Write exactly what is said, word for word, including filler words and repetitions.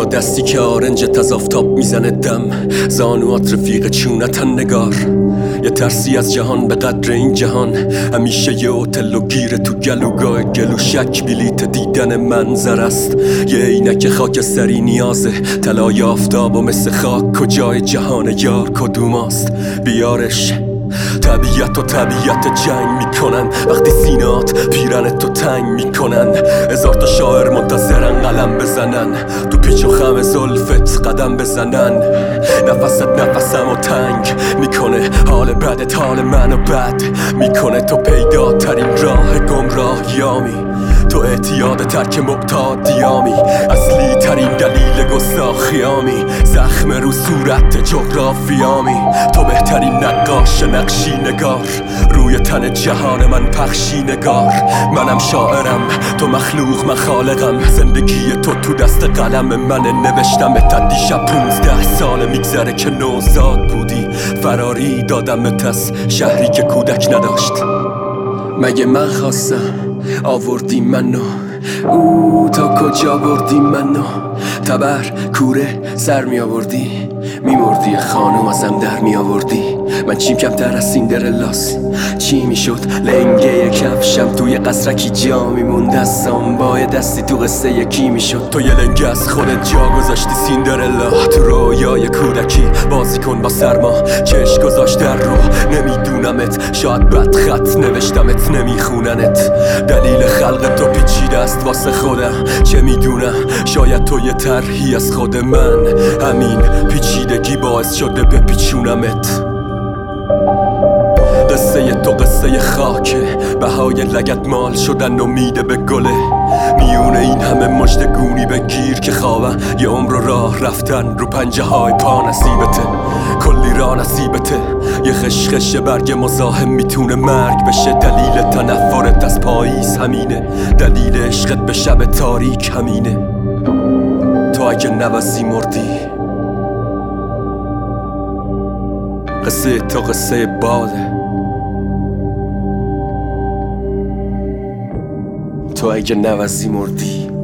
دستی که آرنجت از آفتاب میزنه دم، زانوات رفیق چونتن نگار. یه ترسی از جهان به قدر این جهان، همیشه یه هتل و گیره تو گلوگاه گلو شک بلیت دیدن منظر است. یه عینک خاکستری نیازه، طلای آفتاب و مثل خاک کجای جهان یار کدوماست؟ بیارش. طبیعت و طبیعت جنگ میکنن وقتی سینات پیرن تو تنگ میکنن. هزار تا شاعر منتظرن قلم بزنن، تو پیچ و خم زلفت قدم بزنن. نفست نفسم و تنگ میکنه، حال بدت حال منو بد میکنه. تو پیدا ترین راه گمراهیامی، تو اعتیاد ترک معتادیامی، اصلی ترین دلیل گستاخیامی، زخم رو صورت جغرافیامی. تو بهترین نقاش نقشی نگار، روی تن جهان من پخشی نگار. منم شاعرم تو مخلوق من خالقم، زندگی تو تو دست قلم من نوشتم. تا دیشب پونزده سال میگذره که نوزاد بودی، فراری دادمت از شهری که کودک نداشت. مگه من خواستم آوردی منو، او تا کجا بردی منو؟ تبر کوره سر می آوردی، می مردی خانوم ازم در می آوردی. من چیم کمتر از سیندرلاس، چی می شد لنگه کفشم توی قصرکی جا می موند از سامبای دستی تو قصه یکی می شد. تو یه لنگه از خودت جا گذاشتی سیندرلا، تو رویای کودکی بازی کن با سرما. چش گذاشت در رو نمیدونمت، شاید بد خط نوشتمت نمیخوننت. دلیل خلق تو پیچیده است واسه خودم، چه میدونم شاید تو یه طرحی از خود من، همین پیچیدگی باعث شده بپیچونمت. قصه تو قصه خاکه، بهای لگت مال شدن امیده به گله. میونه این همه مژدگونی بگیر که خوابن، یه عمر و راه رفتن رو پنجه های پا نصیبته. کلی راه نصیبته، یه خشخش برگ مزاحم میتونه مرگ بشه. دلیل تنفرت از پاییز همینه، دلیل عشقت به شب تاریک همینه. تو اگه نوزی مردی، قصه تو قصه باده. تو اگه نوزی مردی،